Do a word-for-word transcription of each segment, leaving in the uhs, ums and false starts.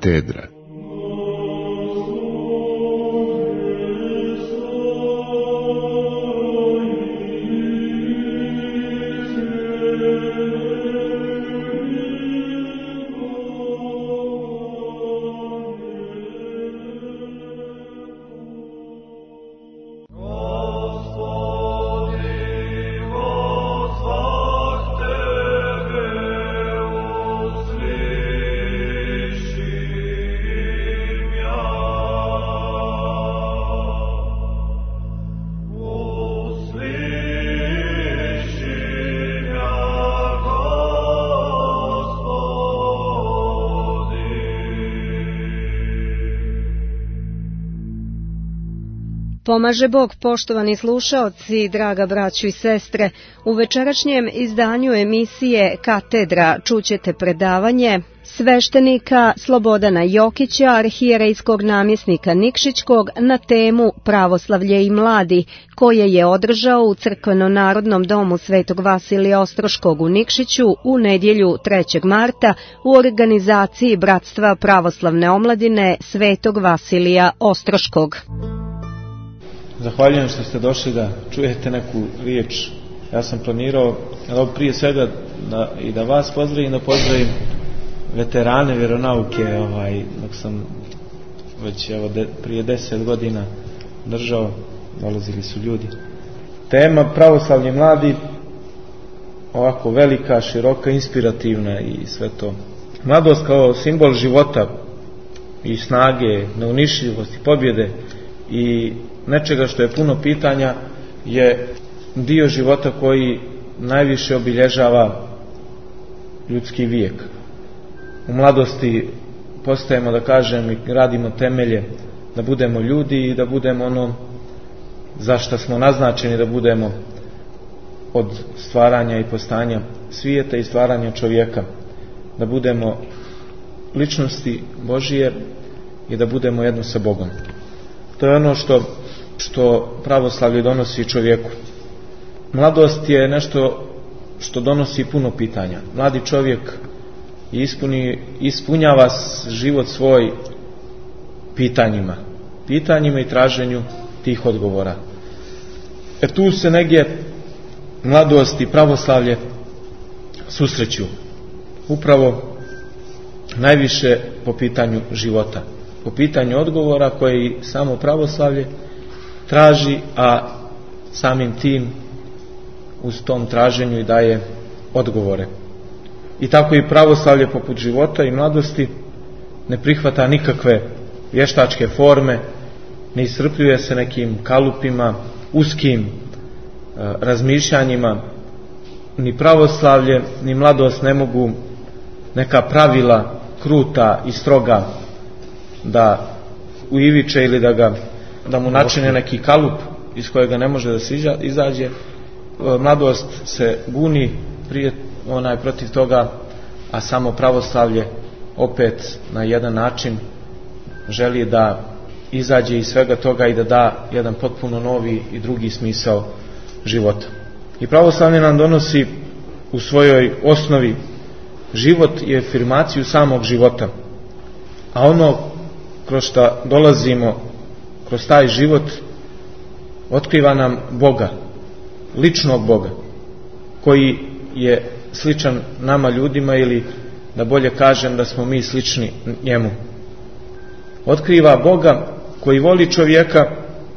Katedra. Pomaže Bog, poštovani slušaoci, draga braćo i sestre. U večerašnjem izdanju emisije Katedra čućete predavanje sveštenika Slobodana Jokića, arhijerejskog namjesnika Nikšićkog, na temu Pravoslavlje i mladi, koje je održao u Crkveno-narodnom domu Svetog Vasilija Ostroškog u Nikšiću u nedjelju trećeg marta u organizaciji Bratstva pravoslavne omladine Svetog Vasilija Ostroškog. Zahvaljujem što ste došli da čujete neku riječ. Ja sam planirao prije svega da, i da vas pozdravim, da pozdravim veterane vjeronauke, ovaj, dok sam već evo, de, prije deset godina držao, dolazili su ljudi. Tema pravoslavlje mladi, ovako velika, široka, inspirativna i sve to. Mladost kao simbol života i snage, neunišljivosti, pobjede i nečega što je puno pitanja, je dio života koji najviše obilježava ljudski vijek. U mladosti postajemo, da kažem, i radimo temelje da budemo ljudi i da budemo ono za što smo naznačeni da budemo od stvaranja i postanja svijeta i stvaranja čovjeka, da budemo ličnosti Božije i da budemo jedno sa Bogom. To je ono što što pravoslavlje donosi čovjeku. Mladost je nešto što donosi puno pitanja. Mladi čovjek ispuni, ispunjava život svoj pitanjima. Pitanjima i traženju tih odgovora. Jer tu se negdje mladost i pravoslavlje susreću. Upravo najviše po pitanju života. Po pitanju odgovora koji samo pravoslavlje traži, a samim tim uz tom traženju i daje odgovore. I tako i pravoslavlje poput života i mladosti ne prihvata nikakve vještačke forme, ne iscrpljuje se nekim kalupima, uskim e, razmišljanjima. Ni pravoslavlje ni mladost ne mogu neka pravila kruta i stroga da uiviče ili da ga da mu načine neki kalup iz kojega ne može da se izađe. Mladost se buni prije onaj protiv toga, a samo pravoslavlje opet na jedan način želi da izađe iz svega toga i da da jedan potpuno novi i drugi smisao života. I pravoslavlje nam donosi u svojoj osnovi život i afirmaciju samog života, a ono kroz što dolazimo, kroz taj život, otkriva nam Boga, ličnog Boga, koji je sličan nama ljudima, ili da bolje kažem da smo mi slični njemu. Otkriva Boga koji voli čovjeka,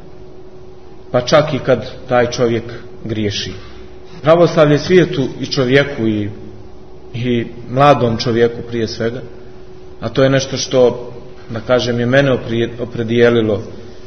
pa čak i kad taj čovjek griješi. Pravoslavlje svijetu i čovjeku i, i mladom čovjeku prije svega, a to je nešto što, da kažem, je mene opredijelilo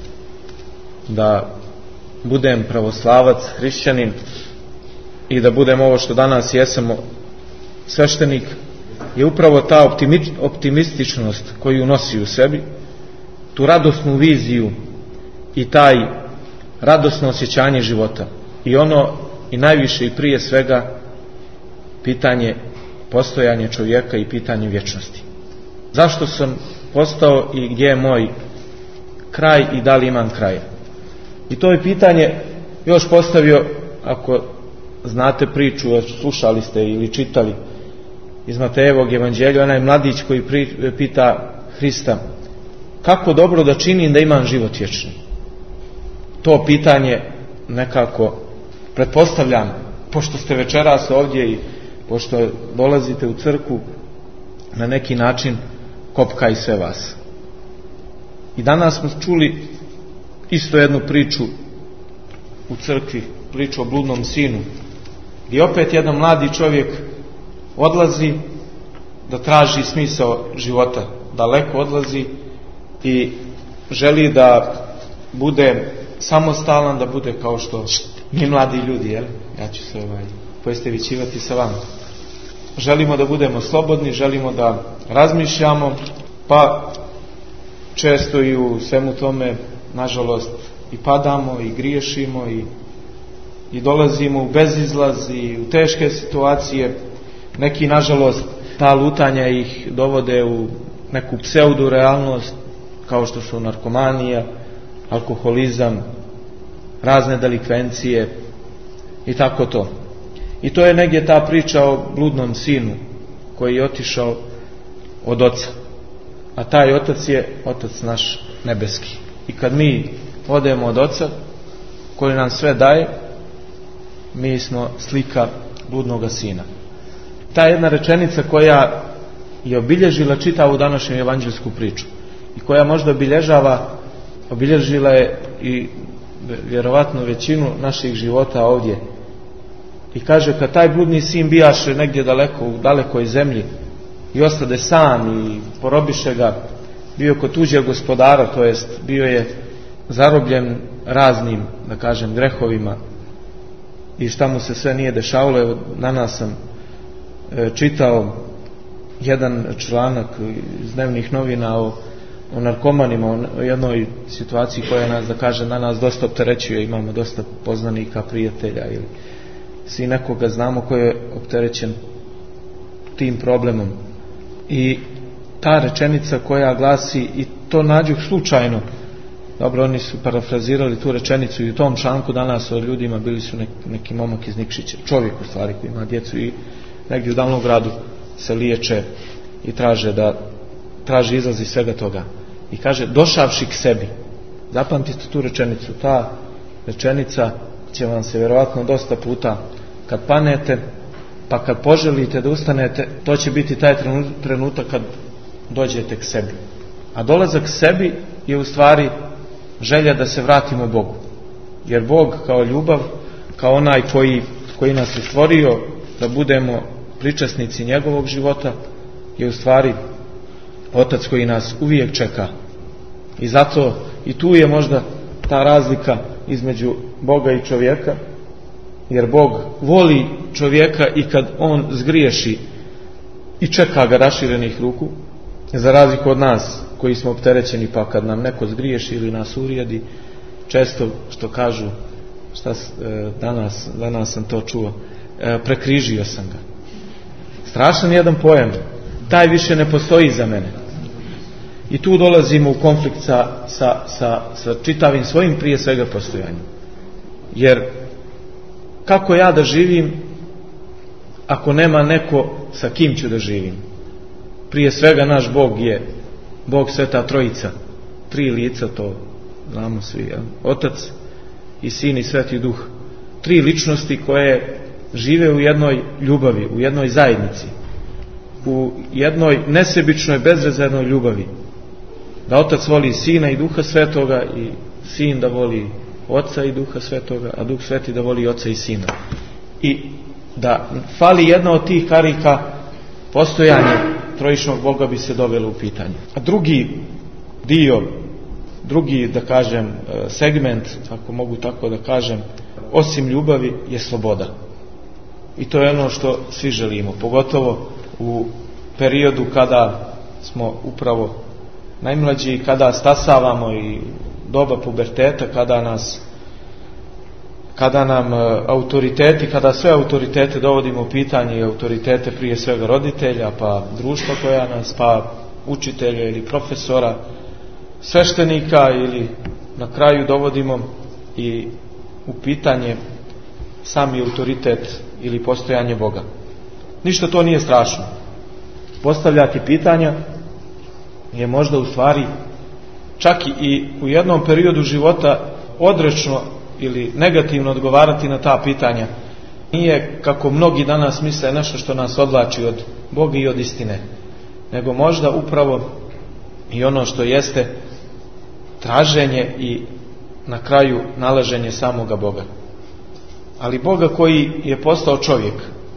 da budem pravoslavac, hrišćanin i da budem ovo što danas jesam, sveštenik, je upravo ta optimističnost koju nosi u sebi, tu radosnu viziju i taj radosno osjećanje života. I ono i najviše i prije svega pitanje postojanja čovjeka i pitanje vječnosti. Zašto sam postao i gdje je moj kraj i da li imam kraja? I to je pitanje još postavio, ako znate priču, slušali ste ili čitali iz Matejevog evanđelja, onaj mladić koji pri, pita Hrista, kako dobro da činim da imam život vječni? To pitanje nekako pretpostavljam, pošto ste večeras ovdje i pošto dolazite u crkvu, na neki način kopka i sve vas. I danas smo čuli isto jednu priču u crkvi, priču o bludnom sinu, gdje opet jedan mladi čovjek odlazi da traži smisao života, daleko odlazi i želi da bude samostalan, da bude kao što mi mladi ljudi, jel? Ja ću se ovaj, poistovećivati sa vama. Želimo da budemo slobodni, želimo da razmišljamo, pa često i u svemu tome, nažalost, i padamo i griješimo i, i dolazimo u bezizlaz i u teške situacije. Neki, nažalost, ta lutanja ih dovode u neku pseudorealnost, kao što su narkomanija, alkoholizam, razne delikvencije i tako to. I to je negdje ta priča o bludnom sinu koji je otišao od oca. A taj otac je otac naš nebeski. I kad mi odemo od oca koji nam sve daje, mi smo slika bludnoga sina. Ta jedna rečenica koja je obilježila čitavu današnju evanđelsku priču i koja možda obilježava, obilježila je i vjerovatno većinu naših života ovdje. I kaže, kad taj bludni sin bijaše negdje daleko, u dalekoj zemlji i ostade sam i porobiše ga, bio kod tuđeg gospodara, to jest bio je zarobljen raznim, da kažem, grehovima i šta mu se sve nije dešavalo. Evo, danas sam e, čitao jedan članak iz dnevnih novina o, o narkomanima, o jednoj situaciji koja nas, da kažem, na nas dosta opterećuje. Imamo dosta poznanika, prijatelja ili svi nekoga znamo koji je opterećen tim problemom. I ta rečenica koja glasi, i to nađu slučajno, dobro, oni su parafrazirali tu rečenicu i u tom članku danas o ljudima, bili su neki, neki momak iz Nikšića, čovjek u stvari koji ima djecu i negdje u Davnom Gradu se liječe i traže da traži izlaz iz svega toga. I kaže, došavši k sebi, zapamtite tu rečenicu, ta rečenica će vam se vjerovatno dosta puta kad panete, pa kad poželite da ustanete, to će biti taj trenutak kad dođete k sebi. A dolazak k sebi je u stvari želja da se vratimo Bogu. Jer Bog kao ljubav, kao onaj koji, koji nas je stvorio da budemo pričasnici njegovog života, je u stvari Otac koji nas uvijek čeka. I zato i tu je možda ta razlika između Boga i čovjeka, jer Bog voli čovjeka i kad on zgriješi i čeka ga raširenih ruku, za razliku od nas koji smo opterećeni, pa kad nam neko zgriješi ili nas uvrijedi, često što kažu, šta, danas, danas sam to čuo, prekrižio sam ga. Strašan jedan pojam, taj više ne postoji za mene. I tu dolazimo u konflikt sa, sa, sa, sa čitavim svojim prije svega postojanjem. Jer kako ja da živim ako nema neko sa kim ću da živim? Prije svega naš Bog je Bog Sveta Trojica, tri lica, to znamo svi, ja? Otac i Sin i Sveti Duh, tri ličnosti koje žive u jednoj ljubavi, u jednoj zajednici, u jednoj nesebičnoj, bezrezervnoj ljubavi. Da Otac voli Sina i Duha Svetoga i Sin da voli Oca i Duha Svetoga, a Duh Sveti da voli Oca i Sina. I da fali jedna od tih karika, postojanje trojičnog Boga bi se dovelo u pitanje. A drugi dio, drugi, da kažem, segment, ako mogu tako da kažem, osim ljubavi je sloboda. I to je ono što svi želimo, pogotovo u periodu kada smo upravo najmlađi, kada stasavamo i doba puberteta, kada nas kada nam autoriteti, kada sve autoritete dovodimo u pitanje, i autoritete prije svega roditelja, pa društva koja nas, pa učitelja ili profesora, sveštenika, ili na kraju dovodimo i u pitanje sami autoritet ili postojanje Boga. Ništa to nije strašno. Postavljati pitanja je možda u stvari čak i u jednom periodu života odrečno ili negativno odgovarati na ta pitanja nije, kako mnogi danas misle, nešto što nas odvlači od Boga i od istine, nego možda upravo i ono što jeste traženje i na kraju nalaženje samoga Boga. Ali Boga koji je postao čovjek,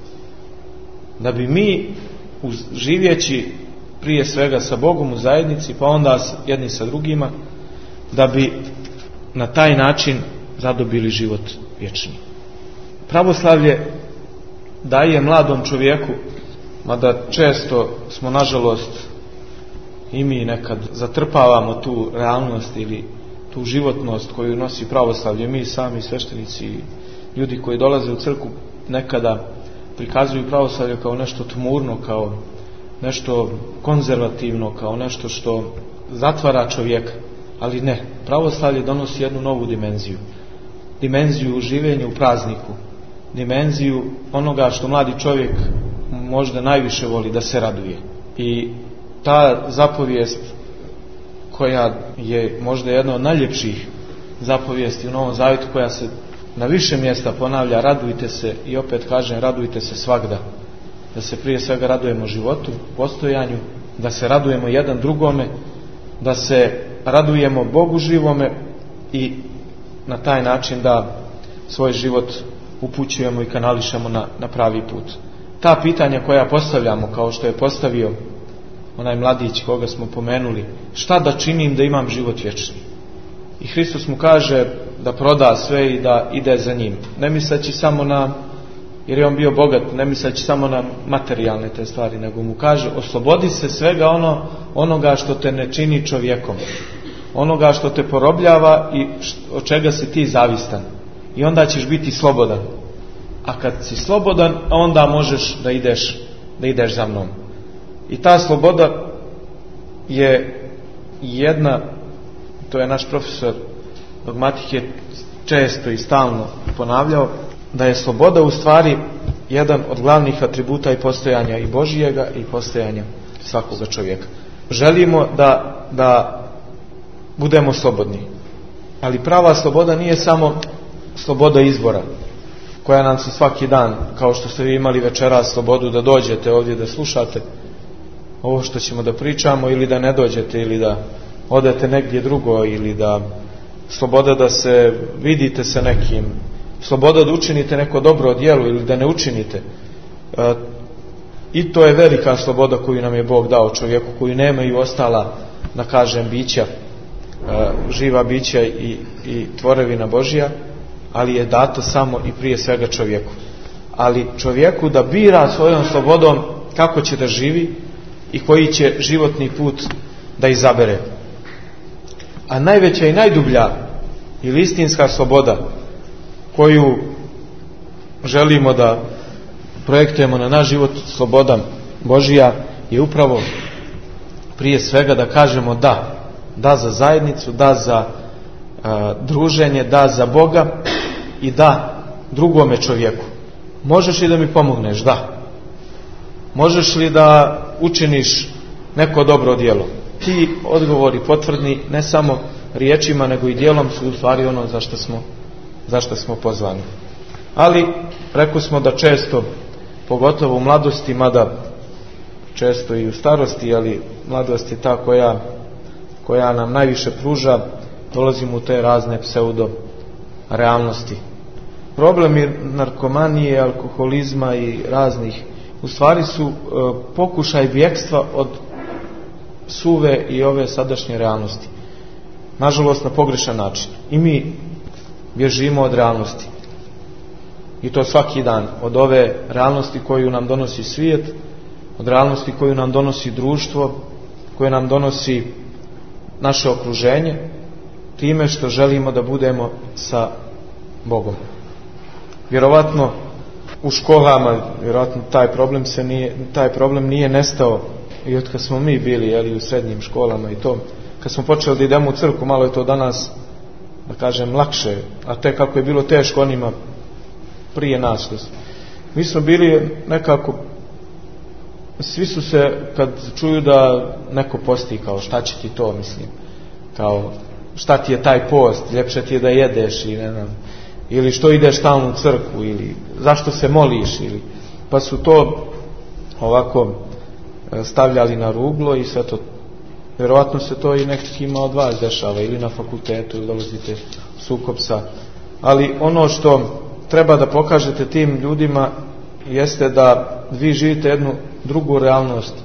da bi mi živjeći prije svega sa Bogom u zajednici, pa onda jedni sa drugima, da bi na taj način zadobili život vječni. Pravoslavlje daje mladom čovjeku, mada često smo nažalost i mi nekad zatrpavamo tu realnost ili tu životnost koju nosi pravoslavlje. Mi sami sveštenici, ljudi koji dolaze u crkvu, nekada prikazuju pravoslavlje kao nešto tmurno, kao nešto konzervativno, kao nešto što zatvara čovjeka. Ali ne, pravoslavlje donosi jednu novu dimenziju. Dimenziju življenja u prazniku. Dimenziju onoga što mladi čovjek možda najviše voli, da se raduje. I ta zapovijest, koja je možda jedna od najljepših zapovijesti u Novom Zavjetu, koja se na više mjesta ponavlja, radujte se, i opet kažem, radujte se svagda. Da se prije svega radujemo životu, postojanju, da se radujemo jedan drugome, da se radujemo Bogu živome i na taj način da svoj život upućujemo i kanališemo na, na pravi put. Ta pitanja koja postavljamo, kao što je postavio onaj mladić koga smo pomenuli, šta da činim da imam život vječni? I Hristos mu kaže da proda sve i da ide za njim. Ne misleći samo na, jer je on bio bogat, ne misleći samo na materijalne te stvari, nego mu kaže oslobodi se svega ono, onoga što te ne čini čovjekom, onoga što te porobljava i od čega si ti zavistan. I onda ćeš biti slobodan. A kad si slobodan, onda možeš da ideš, da ideš za mnom. I ta sloboda je jedna, to je naš profesor dogmatike često i stalno ponavljao, da je sloboda u stvari jedan od glavnih atributa i postojanja i Božijega i postojanja svakoga čovjeka. Želimo da, da budemo slobodni. Ali prava sloboda nije samo sloboda izbora, koja nam se svaki dan, kao što ste vi imali večeras slobodu da dođete ovdje da slušate ovo što ćemo da pričamo, ili da ne dođete, ili da odete negdje drugo, ili da sloboda da se vidite sa nekim, sloboda da učinite neko dobro djelo ili da ne učinite. E, i to je velika sloboda koju nam je Bog dao čovjeku, koju nemaju ostala, da kažem, bića, e, živa bića i, i tvorevina Božja, ali je dato samo i prije svega čovjeku. Ali čovjeku da bira svojom slobodom kako će da živi i koji će životni put da izabere. A najveća i najdublja ili istinska sloboda koju želimo da projektujemo na naš život, sloboda Božija, je upravo prije svega da kažemo da. Da za zajednicu, da za a, druženje, da za Boga i da drugome čovjeku. Možeš li da mi pomogneš? Da. Možeš li da učiniš neko dobro djelo? Ti odgovori potvrdni ne samo riječima nego i djelom su u stvari ono za što smo, za što smo pozvani. Ali rekli smo da često, pogotovo u mladosti, mada često i u starosti, ali mladost je ta koja, koja nam najviše pruža, dolazimo u te razne pseudo realnosti. Problemi narkomanije, alkoholizma i raznih u stvari su e, pokušaj bjegstva od suve i ove sadašnje realnosti. Nažalost, na pogrešan način. I mi bježimo od realnosti. I to svaki dan. Od ove realnosti koju nam donosi svijet, od realnosti koju nam donosi društvo, koje nam donosi naše okruženje, time što želimo da budemo sa Bogom. Vjerovatno u školama, vjerovatno taj problem se nije, taj problem nije nestao i od kad smo mi bili, jeli, u srednjim školama i to. Kad smo počeli da idemo u crkvu, malo je to danas, da kažem, lakše, a te kako je bilo teško onima prije nas. Mi smo bili nekako svi su se, kad čuju da neko posti, kao šta će ti to, mislim, kao šta ti je taj post, ljepše ti je da jedeš i ne znam, ili što ideš stalno u crkvu, ili zašto se moliš, ili pa su to ovako stavljali na ruglo i sve to. Vjerovatno se to i nekima od vas dešava, ili na fakultetu, ili dolazite sukob sa. Ali ono što treba da pokažete tim ljudima jeste da vi živite jednu drugu realnost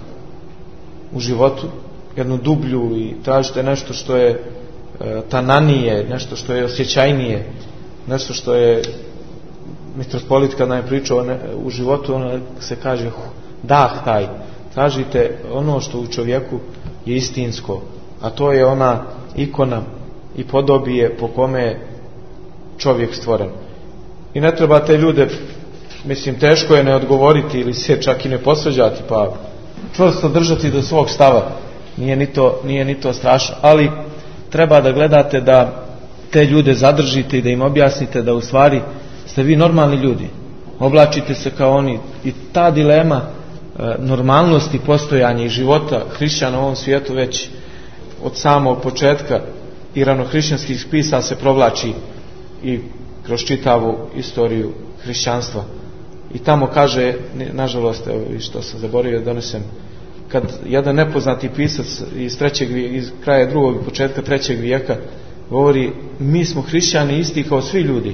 u životu, jednu dublju, i tražite nešto što je e, tananije, nešto što je osjećajnije, nešto što je mitropolit kad nam je pričao ne, u životu, ono se kaže dah taj. Tražite ono što u čovjeku je istinsko, a to je ona ikona i podobije po kome je čovjek stvoren. I ne treba te ljude, mislim, teško je ne odgovoriti ili se čak i ne posvađati, pa čvrsto držati do svog stava. Nije ni to, nije ni to strašno, ali treba da gledate da te ljude zadržite i da im objasnite da u stvari ste vi normalni ljudi. Oblačite se kao oni, i ta dilema e, normalnosti postojanja i života hrišćana u ovom svijetu već od samog početka i ranohrišćanskih spisa se provlači i kroz čitavu istoriju hrišćanstva. I tamo kaže, nažalost, evo što sam zaboravio da donesem, kad jedan nepoznati pisac iz, trećeg, iz kraja drugog i početka trećeg vijeka govori, mi smo hrišćani isti kao svi ljudi.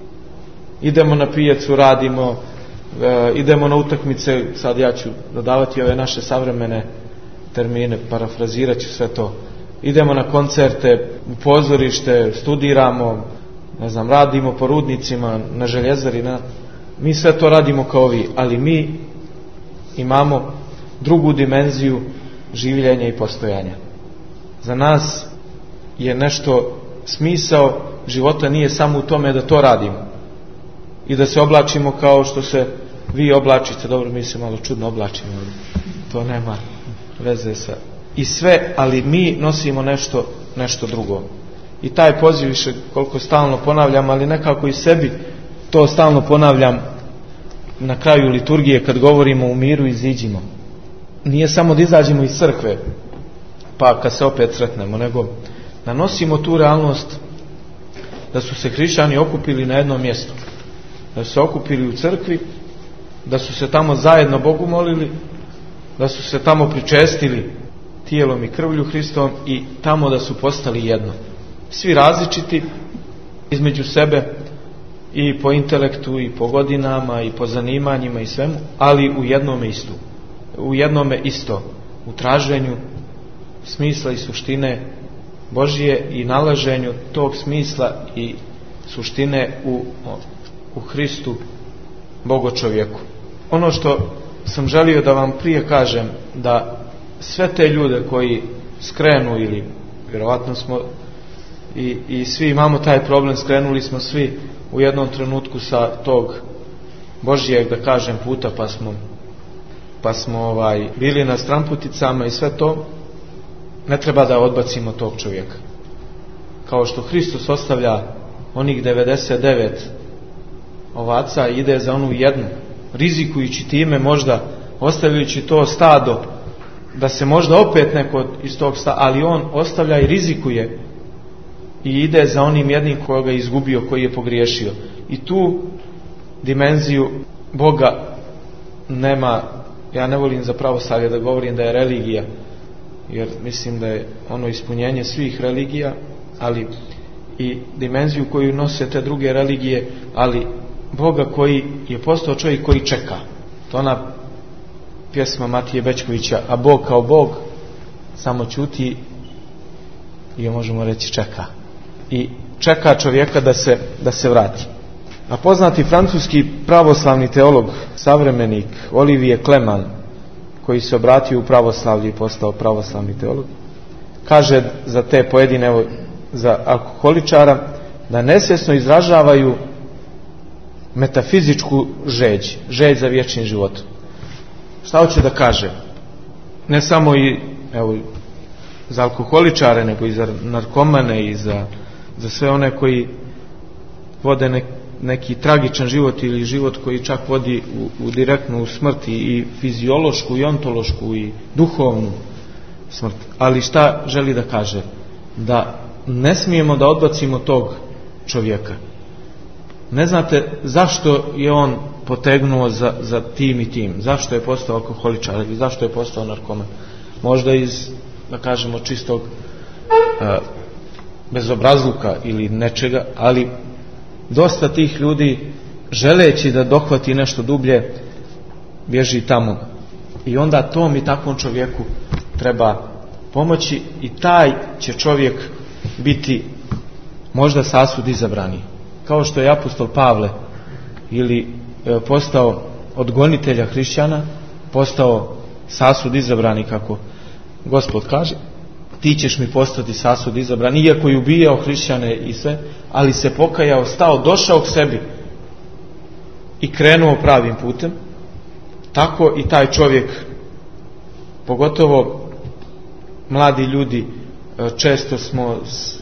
Idemo na pijacu, radimo, e, idemo na utakmice, sad ja ću dodavati ove naše savremene termine, parafrazirat ću sve to. Idemo na koncerte, u pozorište, studiramo, ne znam, radimo po rudnicima, na željezari, na... mi sve to radimo kao vi, ali mi imamo drugu dimenziju življenja i postojanja. Za nas je nešto, smisao života nije samo u tome da to radimo i da se oblačimo kao što se vi oblačite. Dobro, mi se malo čudno oblačimo, to nema veze sa i sve, ali mi nosimo nešto, nešto drugo. I taj poziv više koliko stalno ponavljam, ali nekako i sebi to stalno ponavljam na kraju liturgije kad govorimo u miru iziđimo. Nije samo da izađemo iz crkve pa kad se opet sretnemo, nego da nosimo tu realnost da su se hrišćani okupili na jednom mjestu, da su se okupili u crkvi, da su se tamo zajedno Bogu molili, da su se tamo pričestili tijelom i krvlju Hristom i tamo da su postali jedno. Svi različiti između sebe i po intelektu i po godinama i po zanimanjima i svemu, ali u jednome istu. U jednome isto, u traženju smisla i suštine Božije i nalaženju tog smisla i suštine u, u Hristu, Bogočovjeku. Ono što sam želio da vam prije kažem, da sve te ljude koji skrenu, ili vjerovatno smo i, i svi imamo taj problem, skrenuli smo svi u jednom trenutku sa tog Božijeg, da kažem, puta, pa smo pa smo ovaj, bili na stramputicama i sve to, ne treba da odbacimo tog čovjeka. Kao što Hristos ostavlja onih devedeset devet ovaca i ide za onu jednu, rizikujući time možda, ostavljajući to stado, da se možda opet neko iz tog stada, ali on ostavlja i rizikuje i ide za onim jednim koga je izgubio, koji je pogriješio. I tu dimenziju Boga nema. Ja ne volim za pravoslavlje da govorim da je religija, jer mislim da je ono ispunjenje svih religija, ali i dimenziju koju nose te druge religije, ali Boga koji je postao čovjek koji čeka. To ona pjesma Matije Bečkovića, a Bog kao Bog samo ćuti i možemo reći čeka. I čeka čovjeka da se, da se vrati. A poznati francuski pravoslavni teolog, savremenik Olivier Clément, koji se obratio u pravoslavlje i postao pravoslavni teolog, kaže za te pojedine, evo, za alkoholičara, da nesvjesno izražavaju metafizičku žeđ, žeđ za vječni život. Šta hoće da kaže? Ne samo i evo, za alkoholičare, nego i za narkomane i za, za sve one koji vode nek, neki tragičan život ili život koji čak vodi u, u direktnu smrt i fiziološku i ontološku i duhovnu smrt. Ali šta želi da kaže? Da ne smijemo da odbacimo tog čovjeka. Ne znate zašto je on potegnuo za, za tim i tim, zašto je postao alkoholičar ili zašto je postao narkoman. Možda iz, da kažemo, čistog a, bezobrazluka ili nečega, ali dosta tih ljudi, želeći da dohvati nešto dublje, bježi tamo. I onda tom i takvom čovjeku treba pomoći i taj će čovjek biti možda sasud izabrani. Kao što je apostol Pavle ili e, postao odgonitelja hrišćana, postao sasud izabrani, kako Gospod kaže, ti ćeš mi postati sasud izabrani, iako je ubijao hrišćane i sve, ali se pokajao, stao, došao k sebi i krenuo pravim putem. Tako i taj čovjek, pogotovo mladi ljudi, često smo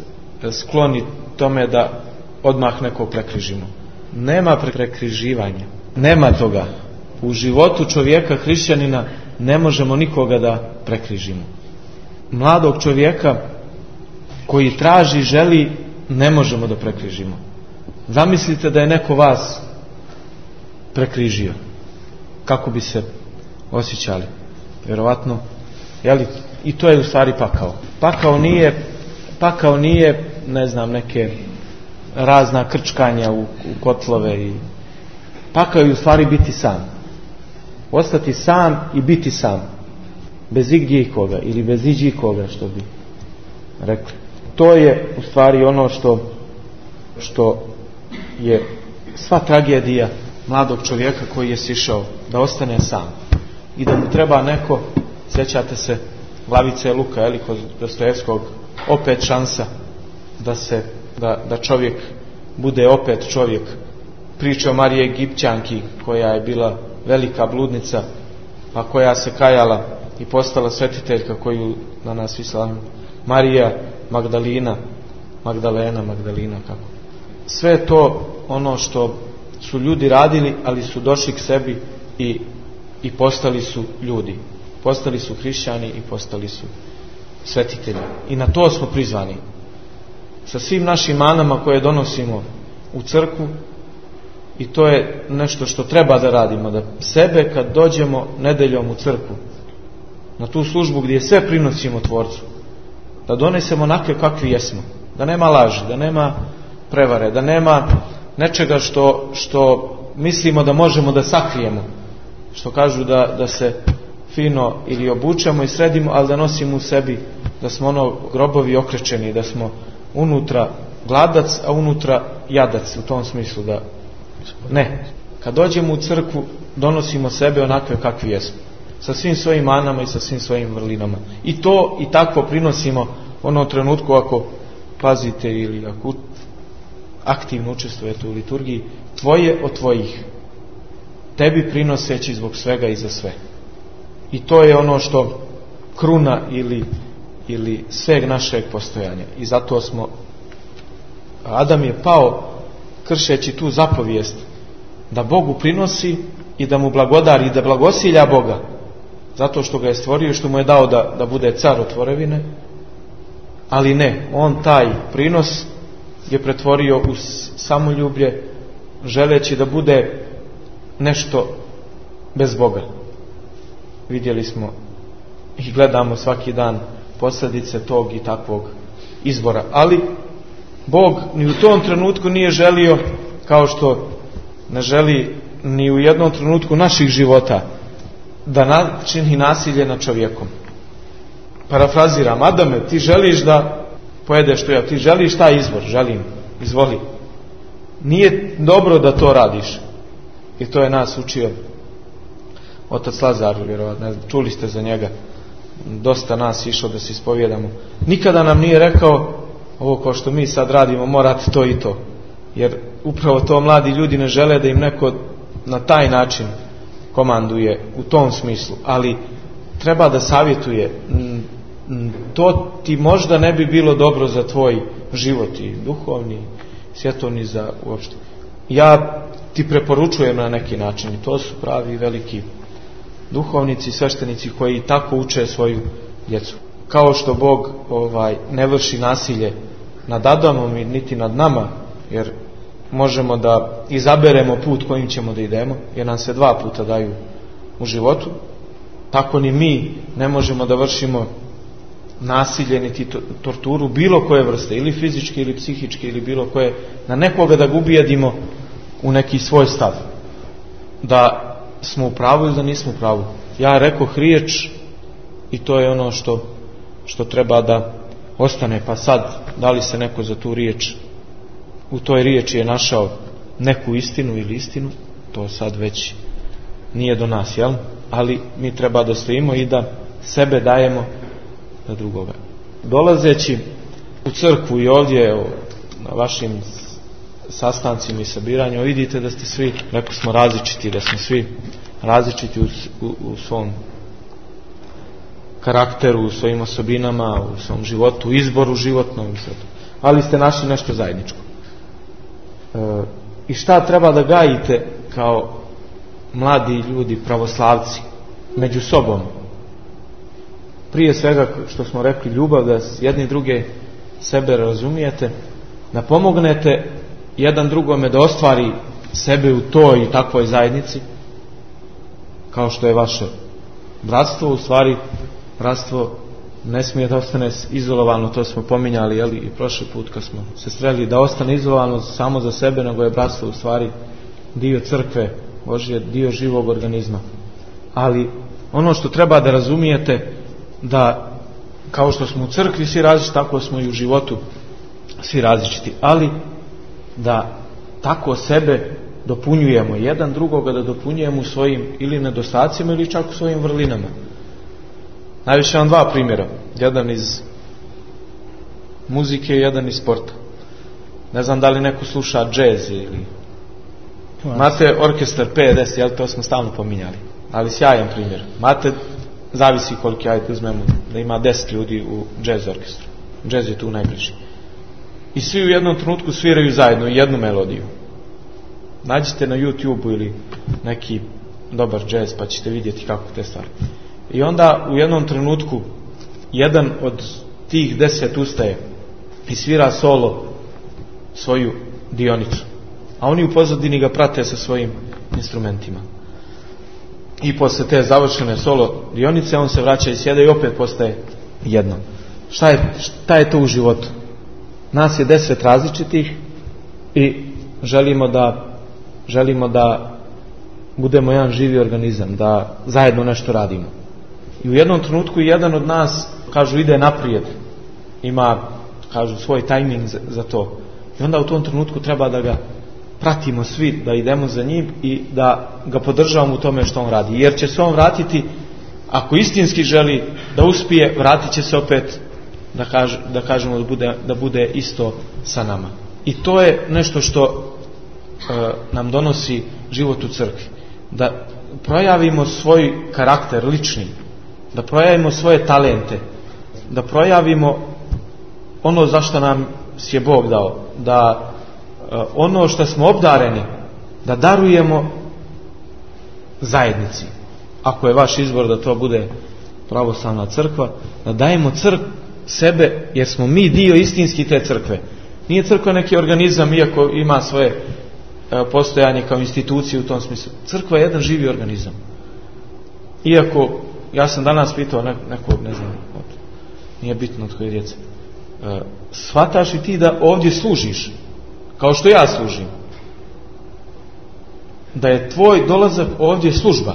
skloni tome da odmah nekog prekrižimo. Nema prekriživanja, nema toga. U životu čovjeka hrišćanina ne možemo nikoga da prekrižimo. Mladog čovjeka koji traži, želi, ne možemo da prekrižimo. Zamislite da je neko vas prekrižio. Kako bi se osjećali? Vjerovatno, jeli, i to je u stvari pakao. Pakao nije, pakao nije, ne znam, neke razna krčkanja u, u kotlove i pakao je u stvari biti sam. Ostati sam i biti sam. Bez igdje ikoga ili bez iđi ikoga, što bi rekli. To je u stvari ono što, što je sva tragedija mladog čovjeka koji je sišao da ostane sam i da mu treba neko, sjećate se glavice Luka, eli, kod Dostojevskog, opet šansa da se da, da čovjek bude opet čovjek. Priča o Mariji Egipćanki, koja je bila velika bludnica, a koja se kajala i postala svetiteljka, koju na nas svi slavimo. Marija Magdalina, Magdalena, Magdalina, kako. Sve to ono što su ljudi radili, ali su došli k sebi i, i postali su ljudi. Postali su hrišćani i postali su svetitelji. I na to smo prizvani. Sa svim našim manama koje donosimo u crkvu, i to je nešto što treba da radimo, da sebe kad dođemo nedeljom u crkvu, na tu službu gdje sve prinosimo Tvorcu, da donesemo onakve kakvi jesmo, da nema laži, da nema prevare, da nema nečega što, što mislimo da možemo da sakrijemo, što kažu da, da se fino ili obučemo i sredimo, ali da nosimo u sebi, da smo ono grobovi okrečeni, da smo unutra gladac, a unutra jadac, u tom smislu da ne. Kad dođemo u crkvu, donosimo sebe onakve kakvi jesmo, sa svim svojim manama i sa svim svojim vrlinama. I to i tako prinosimo ono trenutku, ako pazite ili ako aktivno učestvujete u liturgiji, tvoje od tvojih, tebi prinoseći zbog svega i za sve. I to je ono što kruna ili, ili sveg našeg postojanja. I zato smo, Adam je pao kršeći tu zapovijest da Bogu prinosi i da mu blagodari i da blagosilja Boga, zato što ga je stvorio i što mu je dao da, da bude car od tvorevine. Ali ne, on taj prinos je pretvorio u samoljublje, želeći da bude nešto bez Boga. Vidjeli smo i gledamo svaki dan posljedice tog i takvog izbora. Ali Bog ni u tom trenutku nije želio, kao što ne želi ni u jednom trenutku naših života, da načini nasilje nad čovjekom. Parafraziram, Adame, ti želiš da pojedeš to, ja, ti želiš taj izbor, želim, izvoli. Nije dobro da to radiš. I to je nas učio otac Lazar, vjerovatno, čuli ste za njega, dosta nas išlo da se ispovjedamo. Nikada nam nije rekao, ovo kao što mi sad radimo, morate to i to. Jer upravo to mladi ljudi ne žele da im neko na taj način komanduje u tom smislu. Ali treba da savjetuje, to ti možda ne bi bilo dobro za tvoj život i duhovni, svjetovni, za uopšte. ja ti preporučujem na neki način, i to su pravi veliki duhovnici, sveštenici koji tako uče svoju djecu. Kao što Bog ovaj, ne vrši nasilje nad Adamom i niti nad nama, jer možemo da izaberemo put kojim ćemo da idemo, jer nam se dva puta daju u životu, tako ni mi ne možemo da vršimo nasilje niti torturu bilo koje vrste, ili fizičke ili psihičke ili bilo koje, na nekoga da ga ubijedimo u neki svoj stav, da smo u pravu ili da nismo u pravu. Ja rekoh riječ i to je ono što, što treba da ostane. Pa sad, da li se neko za tu riječ, u toj riječi je našao neku istinu ili istinu, to sad već nije do nas, jel? Ali mi treba da stojimo i da sebe dajemo za drugoga. Dolazeći u crkvu i ovdje na vašim sastancima i sabiranjima, vidite da ste svi, rekli smo, različiti, da smo svi različiti u, u, u svom karakteru, u svojim osobinama, u svom životu, u izboru životnom, ali ste našli nešto zajedničko. E, I šta treba da gajite kao mladi ljudi, pravoslavci, među sobom? Prije svega, što smo rekli, ljubav, da jedni druge sebe razumijete, da pomognete jedan drugome da ostvari sebe u toj i takvoj zajednici, kao što je vaše bratstvo. U stvari, bratstvo ne smije da ostane izolovano, to smo pominjali, jeli, i prošli put kad smo se sreli, da ostane izolovano samo za sebe, nego je bratstvo u stvari dio crkve Božje, dio živog organizma. Ali ono što treba da razumijete, da kao što smo u crkvi svi različiti, tako smo i u životu svi različiti, ali da tako sebe dopunjujemo, jedan drugoga da dopunjujemo u svojim ili nedostacima ili čak u svojim vrlinama. Najviše vam dva primjera, jedan iz muzike i jedan iz sporta. Ne znam da li neko sluša džez ili imate orkestar P deset, jel, to smo stalno pominjali, ali sjajan primjer. Imate, zavisi koliko, ajde uzmemo da ima deset ljudi u džez orkestru, džez je tu najbliži, i svi u jednom trenutku sviraju zajedno jednu melodiju. Nađite na YouTube ili neki dobar džez pa ćete vidjeti kako te stvari. I onda u jednom trenutku jedan od tih deset ustaje i svira solo svoju dionicu, a oni u pozadini ga prate sa svojim instrumentima. I posle te završene solo dionice on se vraća i sjede i opet postaje jedno. Šta je, šta je to u životu? Nas je deset različitih i želimo da želimo da budemo jedan živi organizam, da zajedno nešto radimo. I u jednom trenutku jedan od nas, kažu, ide naprijed, ima, kažu, svoj tajming za, za to. I onda u tom trenutku treba da ga pratimo svi, da idemo za njim i da ga podržavamo u tome što on radi. Jer će se on vratiti, ako istinski želi da uspije, vratit će se opet, da, kaž, da kažemo da bude, da bude isto sa nama. I to je nešto što e, nam donosi život u crkvi. Da projavimo svoj karakter lični, da projavimo svoje talente, da projavimo ono za što nam je Bog dao, da e, ono što smo obdareni, da darujemo zajednici. Ako je vaš izbor da to bude pravoslavna crkva, da dajemo crk sebe, jer smo mi dio istinski te crkve. Nije crkva neki organizam, iako ima svoje e, postojanje kao institucije u tom smislu. Crkva je jedan živi organizam. Iako, ja sam danas pitao nekog, ne znam, od, nije bitno od koje djece, e, shvataš li ti da ovdje služiš kao što ja služim, da je tvoj dolazak ovdje služba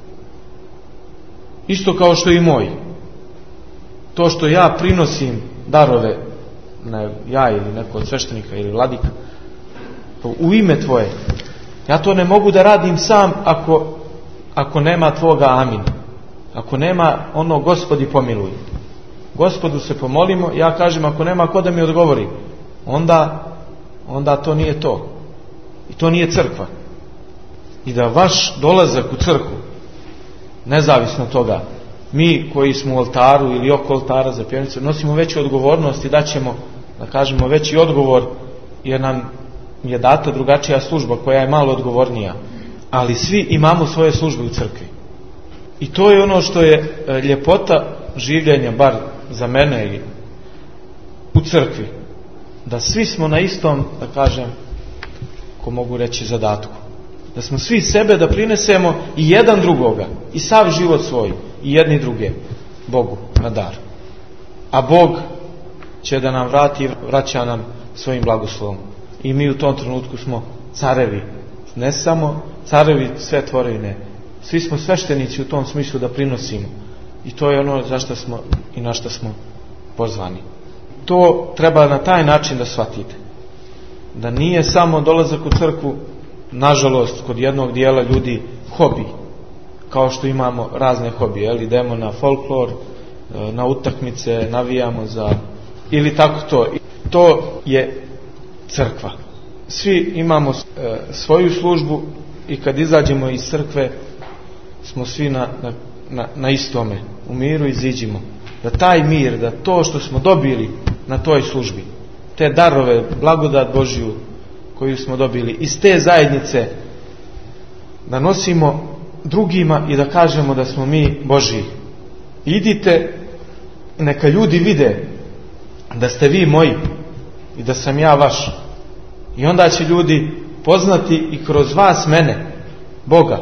isto kao što i moj. To što ja prinosim darove, ne, ja ili neko od sveštenika ili vladika, u ime tvoje, ja to ne mogu da radim sam ako, ako nema tvoga amin, ako nema ono Gospodi pomiluj. Gospodu se pomolimo, ja kažem ako nema ko da mi odgovori, onda, onda to nije to. I to nije crkva. I da vaš dolazak u crkvu, nezavisno toga, mi koji smo u oltaru ili oko oltara za pjevnicu, nosimo veću odgovornost i daćemo, da kažemo, veći odgovor, jer nam je data drugačija služba koja je malo odgovornija, ali svi imamo svoje službe u crkvi. I to je ono što je ljepota življenja, bar za mene i u crkvi, da svi smo na istom, da kažem, ko mogu reći, zadatku. Da smo svi sebe da prinesemo i jedan drugoga i sav život svoj i jedni druge Bogu na dar. A Bog će da nam vrati, vraća nam svojim blagoslovom. I mi u tom trenutku smo carevi. Ne samo carevi sve tvorevine. Svi smo sveštenici u tom smislu da prinosimo. I to je ono za što smo i na što smo pozvani. To treba na taj način da shvatite. Da nije samo dolazak u crkvu, nažalost, kod jednog dijela ljudi hobi. Kao što imamo razne hobije. Jel? Idemo na folklor, na utakmice, navijamo za... ili tako to. To je crkva. Svi imamo e, svoju službu i kad izađemo iz crkve smo svi na, na, na, na istome. U miru iziđimo. Da taj mir, da to što smo dobili na toj službi, te darove, blagodat Božju koju smo dobili iz te zajednice, da nosimo drugima i da kažemo da smo mi Božji. Idite, neka ljudi vide da ste vi moji i da sam ja vaš. I onda će ljudi poznati i kroz vas mene, Boga.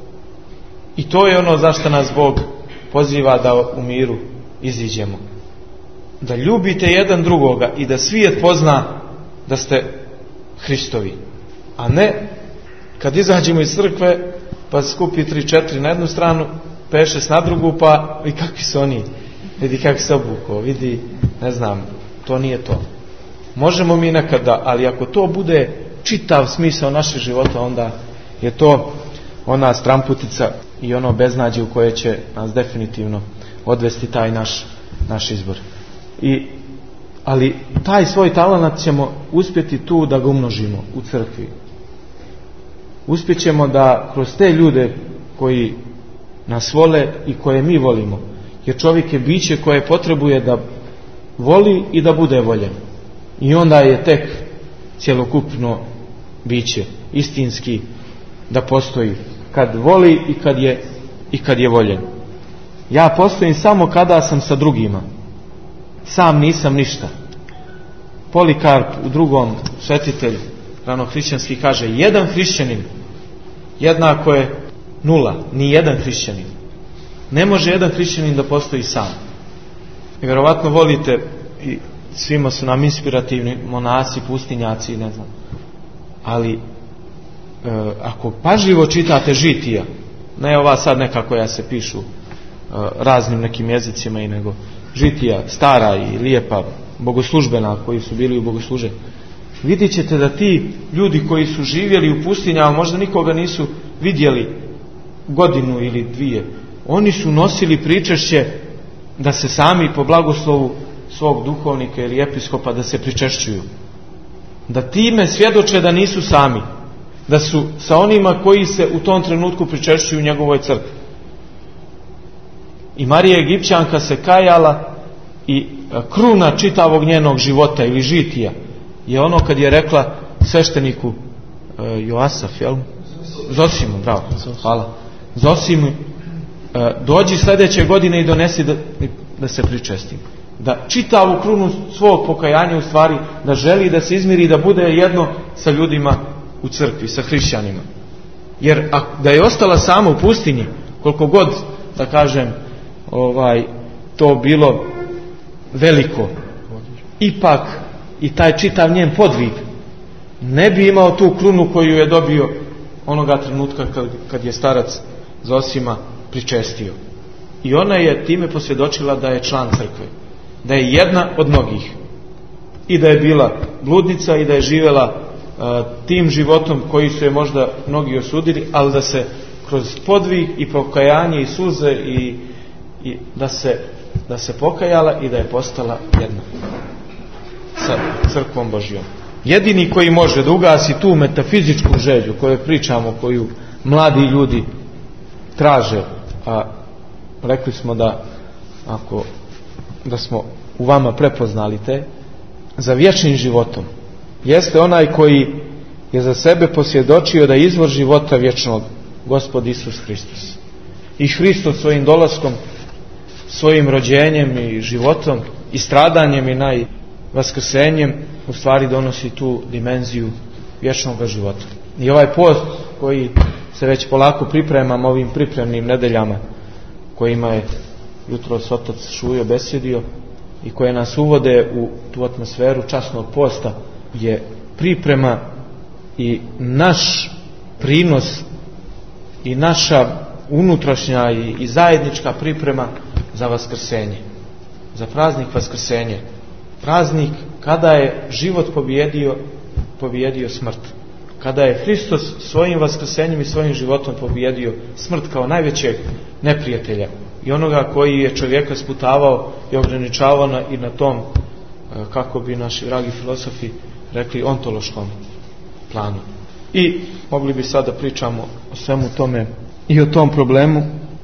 I to je ono zašto nas Bog poziva da u miru iziđemo. Da ljubite jedan drugoga i da svijet pozna da ste Hristovi. A ne kad izađemo iz crkve pa skupi tri četiri na jednu stranu, pet šest na drugu, pa i kakvi su oni, vidi kako se obuko, vidi, ne znam, to nije to. Možemo mi nekada, ali ako to bude čitav smisao našeg života, onda je to ona stramputica i ono beznađe u koje će nas definitivno odvesti taj naš, naš izbor. I, ali taj svoj talenat ćemo uspjeti tu da ga umnožimo u crkvi. Uspjećemo da kroz te ljude koji nas vole i koje mi volimo, jer čovjek je biće koje potrebuje da voli i da bude voljen. I onda je tek cjelokupno biće istinski da postoji kad voli i kad je, i kad je voljen. Ja postojim samo kada sam sa drugima. Sam nisam ništa. Polikarp u drugom svetitelj ranohrišćanski kaže, jedan hrišćanin jednako je nula, ni jedan hrišćanin. Ne može jedan hrišćanin da postoji sam. I vjerovatno volite, i svima su nam inspirativni monasi, pustinjaci, ne znam. Ali e, ako pažljivo čitate žitija, ne ova sad neka koja se pišu e, raznim nekim jezicima, i nego žitija stara i lijepa, bogoslužbena, koji su bili u bogosluženju, vidjet ćete da ti ljudi koji su živjeli u pustinjama, možda nikoga nisu vidjeli godinu ili dvije, oni su nosili pričešće da se sami po blagoslovu svog duhovnika ili episkopa da se pričešćuju. Da time svjedoče da nisu sami. Da su sa onima koji se u tom trenutku pričešćuju u njegovoj crkvi. I Marija Egipćanka se kajala i kruna čitavog njenog života ili žitija je ono kad je rekla svešteniku e, Joasaf, jel? Zosimu, bravo, hvala. Zosimu, e, dođi sljedeće godine i donesi da, da se pričestim. Da čitavu krunu svog pokajanja u stvari, da želi da se izmiri i da bude jedno sa ljudima u crkvi, sa hrišćanima. Jer a, da je ostala sama u pustinji, koliko god, da kažem, ovaj, to bilo veliko, ipak i taj čitav njen podvig ne bi imao tu krunu koju je dobio onoga trenutka kad, kad je starac Zosima pričestio. I ona je time posvjedočila da je član crkve, da je jedna od mnogih i da je bila bludnica i da je živjela uh, tim životom koji su je možda mnogi osudili, ali da se kroz podvig i pokajanje i suze i, i da se da se pokajala i da je postala jedna sa crkvom Božjom. Jedini koji može da ugasi tu metafizičku želju koju pričamo, koju mladi ljudi traže, a rekli smo da ako da smo u vama prepoznali te za vječnim životom, jeste onaj koji je za sebe posvjedočio da je izvor života vječnog Gospod Isus Hristos. I Hristos svojim dolaskom, svojim rođenjem i životom i stradanjem i najvaskrsenjem u stvari donosi tu dimenziju vječnog života. I ovaj post koji se već polako pripremam ovim pripremnim nedeljama kojima je jutros otac Šujo besjedio i koje nas uvode u tu atmosferu časnog posta je priprema i naš prinos i naša unutrašnja i, i zajednička priprema za vaskrsenje, za praznik vaskrsenje, praznik kada je život pobjedio, pobjedio smrt, kada je Hristos svojim vaskrsenjem i svojim životom pobjedio smrt kao najvećeg neprijatelja i onoga koji je čovjeka sputavao i ograničavao na, i na tom, kako bi naši dragi filosofi rekli, ontološkom planu. I mogli bi sada pričamo o svemu tome i o tom problemu,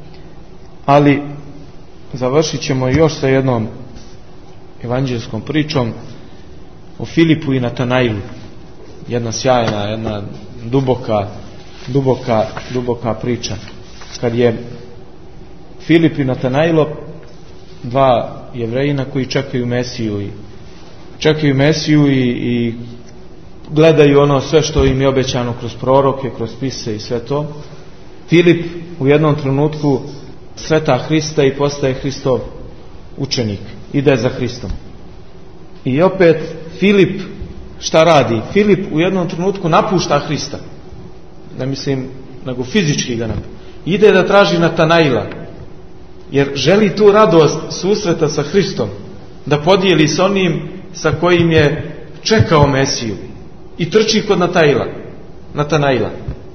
ali završit ćemo još sa jednom evanđelskom pričom o Filipu i Natanailu. Jedna sjajna, jedna duboka, duboka, duboka priča. Kad je Filip i Natanailo, dva Jevrejina koji čekaju Mesiju i čekaju Mesiju i, i gledaju ono sve što im je obećano kroz proroke, kroz spise i sve to. Filip u jednom trenutku sveta Hrista i postaje Hristov učenik, ide za Hristom. I opet Filip šta radi? Filip u jednom trenutku napušta Hrista, ne mislim nego fizički ga napušta, ide da traži Natanaila, jer želi tu radost susreta sa Hristom da podijeli s onim sa kojim je čekao Mesiju i trči kod Natanaila, Natanaila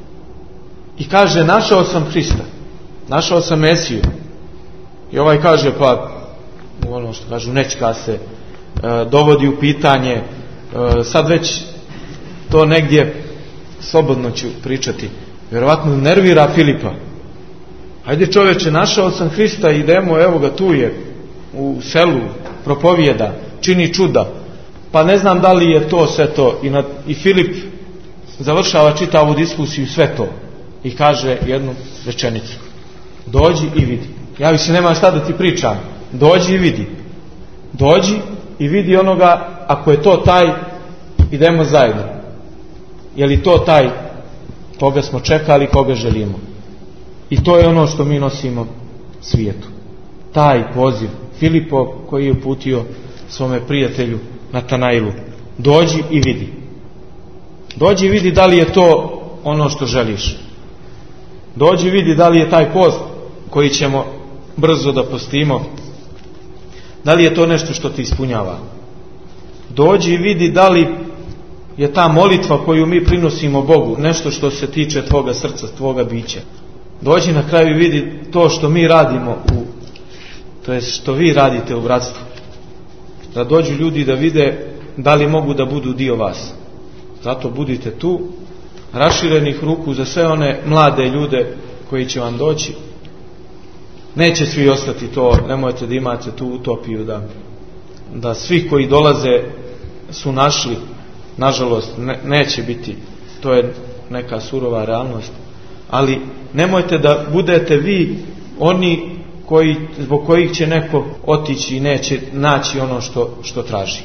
i kaže: našao sam Hrista, našao sam Mesiju. I ovaj kaže, pa ono što kažu, nečka se, e, dovodi u pitanje, e, sad već to negdje slobodno ću pričati, vjerovatno nervira Filipa. Hajde čoveče, našao sam Hrista, idemo, evo ga, tu je u selu, propovijeda, čini čuda, pa ne znam da li je to sve to. I, na, i Filip završava čitavu diskusiju sve to i kaže jednu rečenicu: dođi i vidi. Ja više nemam šta da ti pričam, dođi i vidi. Dođi i vidi onoga, ako je to taj, idemo zajedno. Je li to taj koga smo čekali, koga želimo? I to je ono što mi nosimo svijetu. Taj poziv Filipov koji je uputio svome prijatelju Natanailu: dođi i vidi. Dođi i vidi da li je to ono što želiš. Dođi i vidi da li je taj post koji ćemo brzo da postimo, da li je to nešto što ti ispunjava. Dođi i vidi da li je ta molitva koju mi prinosimo Bogu nešto što se tiče tvoga srca, tvoga bića. Dođi na kraju i vidi to što mi radimo u, to jest što vi radite u bratstvu. Da dođu ljudi da vide da li mogu da budu dio vas. Zato budite tu, raširenih ruku za sve one mlade ljude koji će vam doći. Neće svi ostati to, nemojte da imate tu utopiju da, da svi koji dolaze su našli. Nažalost, ne, neće biti, to je neka surova realnost, ali nemojte da budete vi oni koji, zbog kojih će neko otići i neće naći ono što, što traži.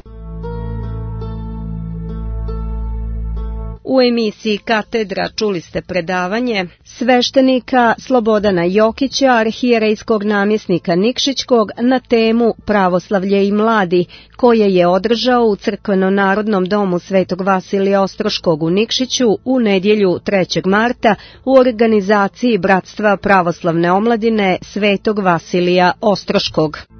U emisiji Katedra čuli ste predavanje sveštenika Slobodana Jokića, arhijerejskog namjesnika Nikšićkog, na temu Pravoslavlje i mladi, koje je održao u Crkveno-narodnom domu Svetog Vasilija Ostroškog u Nikšiću u nedjelju trećeg marta u organizaciji Bratstva pravoslavne omladine Svetog Vasilija Ostroškog.